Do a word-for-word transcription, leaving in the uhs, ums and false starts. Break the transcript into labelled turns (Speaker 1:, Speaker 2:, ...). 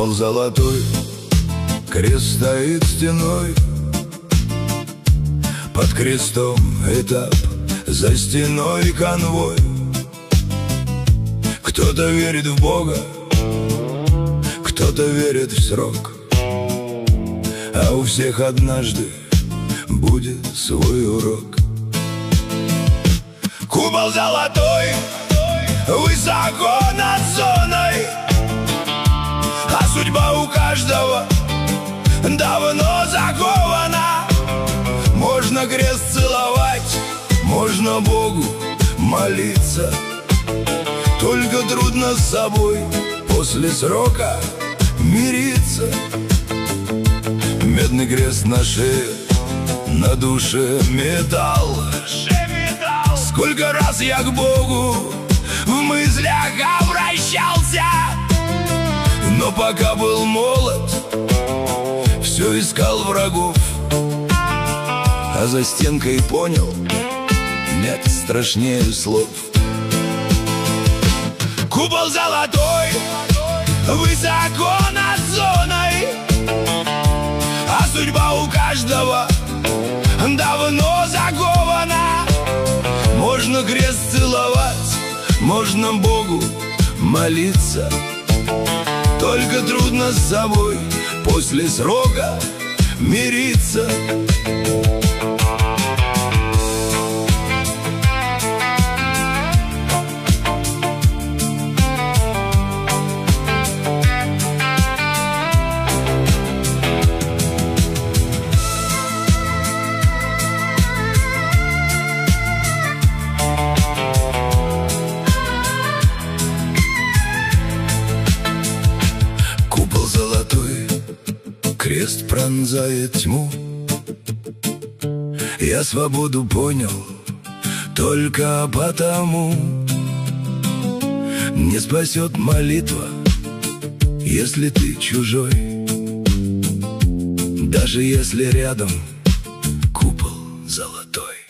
Speaker 1: Купол золотой, крест стоит стеной. Под крестом этап, за стеной конвой. Кто-то верит в Бога, кто-то верит в срок, а у всех однажды будет свой урок. Купол золотой, высоко над зоной, а судьба у каждого давно закована. Можно крест целовать, можно Богу молиться, только трудно с собой после срока мириться. Медный крест на шее, на душе металл. Сколько раз я к Богу в мыслях обращался, но пока был молод, все искал врагов, а за стенкой понял, нет страшнее слов. Купол золотой, высоко над зоной, а судьба у каждого давно закована. Можно крест целовать, можно Богу молиться, только трудно с собой после срока мириться. Крест пронзает тьму. Я свободу понял только потому. Не спасет молитва, если ты чужой, даже если рядом купол золотой.